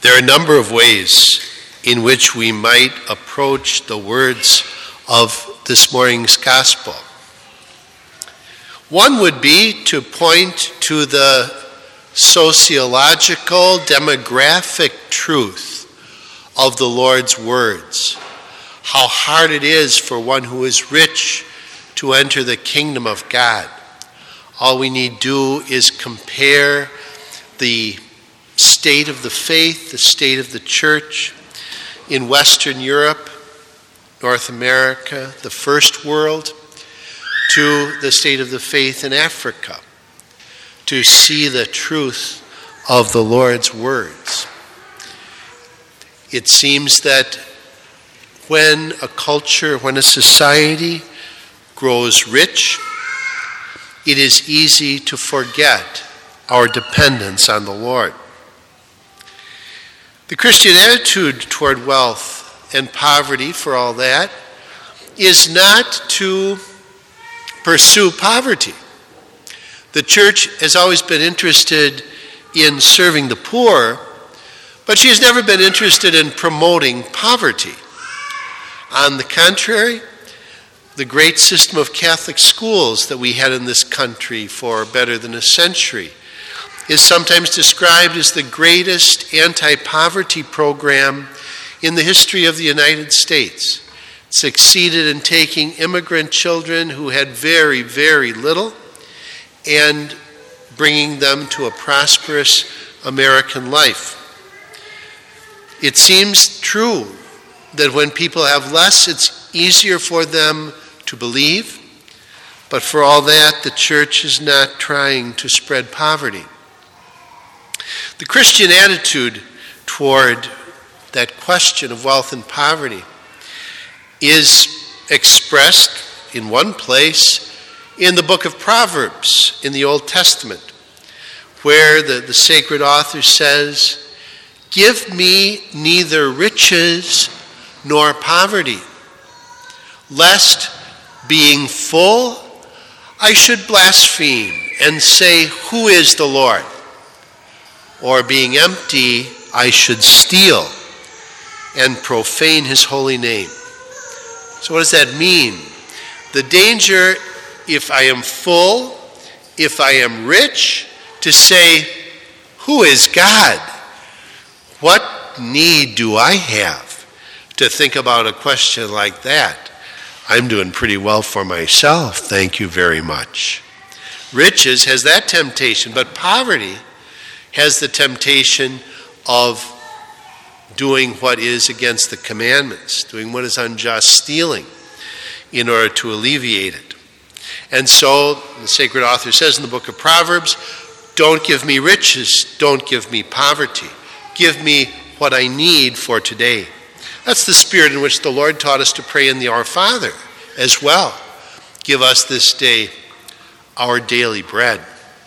There are a number of ways in which we might approach the words of this morning's gospel. One would be to point to the sociological, demographic truth of the Lord's words. How hard it is for one who is rich to enter the kingdom of God. All we need do is compare the state of the faith, the state of the church in Western Europe, North America, the first world, to the state of the faith in Africa, to see the truth of the Lord's words. It seems that when a culture, when a society grows rich, it is easy to forget our dependence on the Lord. The Christian attitude toward wealth and poverty, for all that, is not to pursue poverty. The church has always been interested in serving the poor, but she has never been interested in promoting poverty. On the contrary, the great system of Catholic schools that we had in this country for better than a century is sometimes described as the greatest anti-poverty program in the history of the United States. It succeeded in taking immigrant children who had very, very little and bringing them to a prosperous American life. It seems true that when people have less, it's easier for them to believe, but for all that, the church is not trying to spread poverty. The Christian attitude toward that question of wealth and poverty is expressed in one place in the book of Proverbs in the Old Testament, where the sacred author says, "Give me neither riches nor poverty, lest being full I should blaspheme and say, 'Who is the Lord?' Or being empty I should steal and profane his holy name." So what does that mean? The danger, if I am full, if I am rich, to say, "Who is God? What need do I have to think about a question like that? I'm doing pretty well for myself, thank you very much." Riches has that temptation, but poverty has the temptation of doing what is against the commandments, doing what is unjust, stealing, in order to alleviate it. And so the sacred author says in the book of Proverbs, don't give me riches, don't give me poverty. Give me what I need for today. That's the spirit in which the Lord taught us to pray in the Our Father as well. Give us this day our daily bread.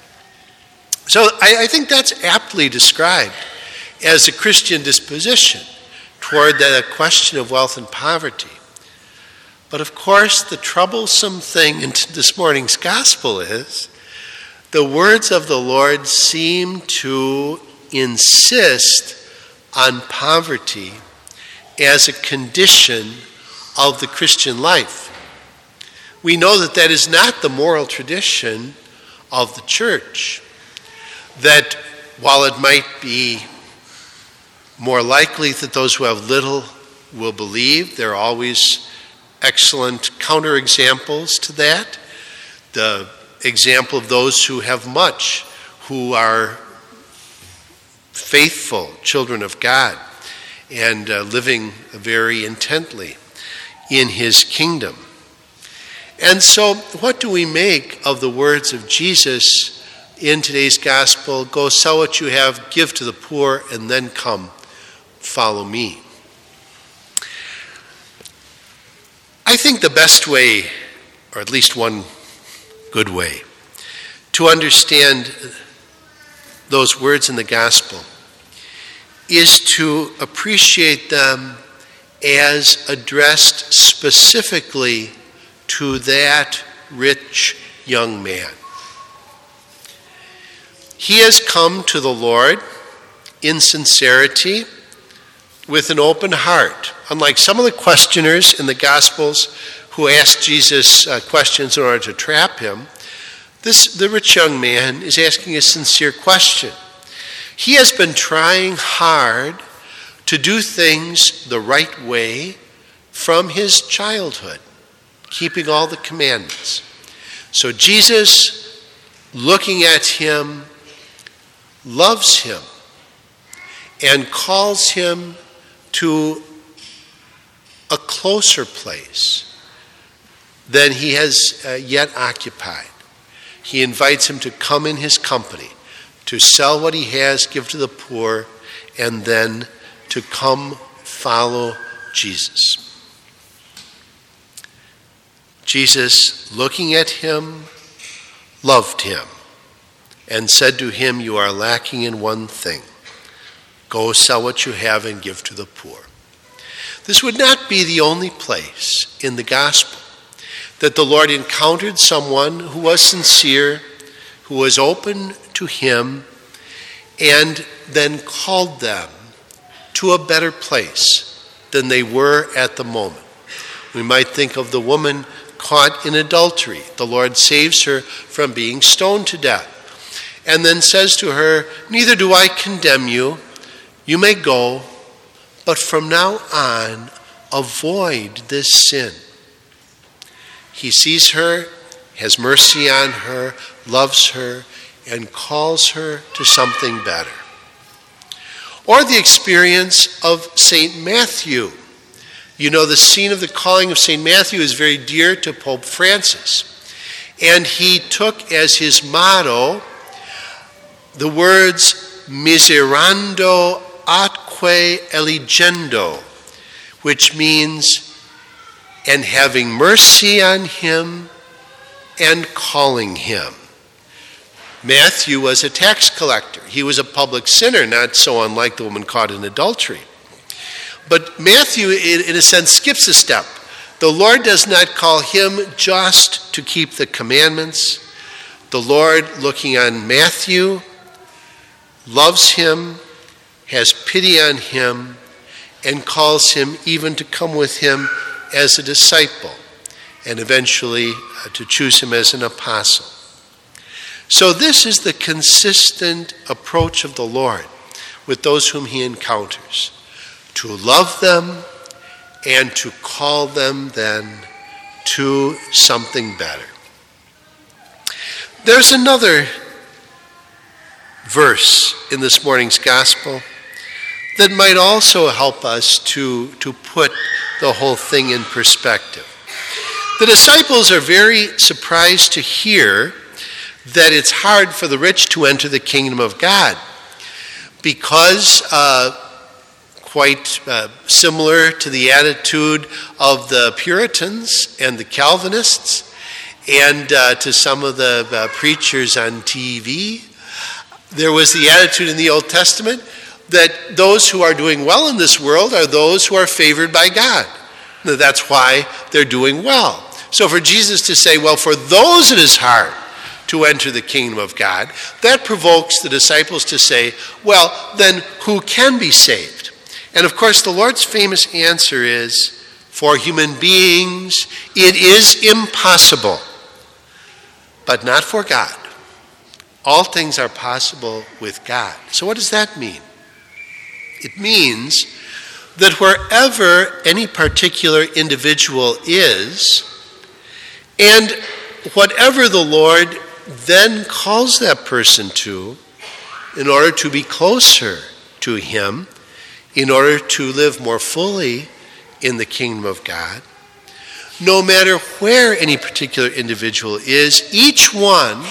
So I think that's aptly described as a Christian disposition toward the question of wealth and poverty. But of course, the troublesome thing in this morning's gospel is the words of the Lord seem to insist on poverty as a condition of the Christian life. We know that that is not the moral tradition of the church. That while it might be more likely that those who have little will believe, there are always excellent counterexamples to that. The example of those who have much, who are faithful children of God and living very intently in his kingdom. And so what do we make of the words of Jesus in today's gospel? Go sell what you have, give to the poor, and then come, follow me. I think the best way, or at least one good way, to understand those words in the gospel is to appreciate them as addressed specifically to that rich young man. He has come to the Lord in sincerity, with an open heart. Unlike some of the questioners in the Gospels who asked Jesus questions in order to trap him, the rich young man is asking a sincere question. He has been trying hard to do things the right way from his childhood, keeping all the commandments. So Jesus, looking at him, loves him and calls him to a closer place than he has yet occupied. He invites him to come in his company, to sell what he has, give to the poor, and then to come follow Jesus. Jesus, looking at him, loved him and said to him, "You are lacking in one thing. Go sell what you have and give to the poor." This would not be the only place in the gospel that the Lord encountered someone who was sincere, who was open to him, and then called them to a better place than they were at the moment. We might think of the woman caught in adultery. The Lord saves her from being stoned to death and then says to her, "Neither do I condemn you. You may go, but from now on, avoid this sin." He sees her, has mercy on her, loves her, and calls her to something better. Or the experience of St. Matthew. You know, the scene of the calling of St. Matthew is very dear to Pope Francis. And he took as his motto the words miserando atque eligendo, which means, and having mercy on him and calling him. Matthew was a tax collector. He was a public sinner, not so unlike the woman caught in adultery. But Matthew, in a sense, skips a step. The Lord does not call him just to keep the commandments. The Lord, looking on Matthew, loves him, has pity on him, and calls him even to come with him as a disciple, and eventually to choose him as an apostle. So this is the consistent approach of the Lord with those whom he encounters, to love them and to call them then to something better. There's another verse in this morning's gospel that might also help us to put the whole thing in perspective. The disciples are very surprised to hear that it's hard for the rich to enter the kingdom of God because, quite similar to the attitude of the Puritans and the Calvinists and to some of the preachers on TV, there was the attitude in the Old Testament that those who are doing well in this world are those who are favored by God. That's why they're doing well. So for Jesus to say, well, for those it is hard to enter the kingdom of God, that provokes the disciples to say, well, then who can be saved? And of course, the Lord's famous answer is, for human beings, it is impossible, but not for God. All things are possible with God. So what does that mean? It means that wherever any particular individual is, and whatever the Lord then calls that person to, in order to be closer to him, in order to live more fully in the kingdom of God, no matter where any particular individual is, each one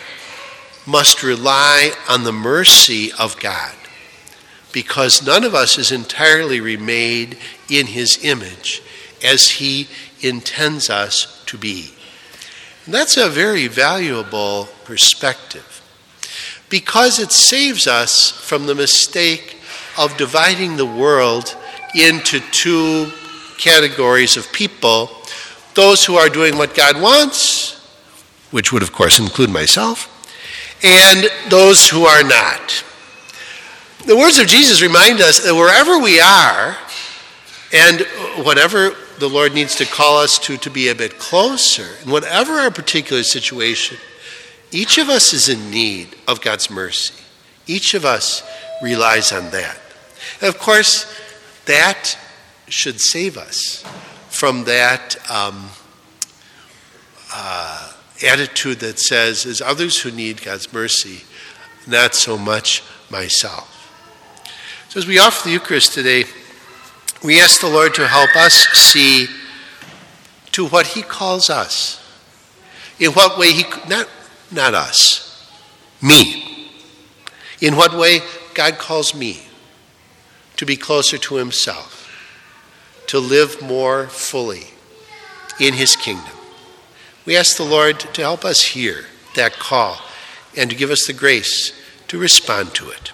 must rely on the mercy of God, because none of us is entirely remade in his image as he intends us to be. And that's a very valuable perspective, because it saves us from the mistake of dividing the world into two categories of people: those who are doing what God wants, which would of course include myself, and those who are not. The words of Jesus remind us that wherever we are, and whatever the Lord needs to call us to be a bit closer, in whatever our particular situation, each of us is in need of God's mercy. Each of us relies on that. And of course, that should save us from that attitude that says, as others who need God's mercy, not so much myself. So as we offer the Eucharist today, we ask the Lord to help us see to what he calls us. In what way not us, me. In what way God calls me to be closer to himself, to live more fully in his kingdom. We ask the Lord to help us hear that call and to give us the grace to respond to it.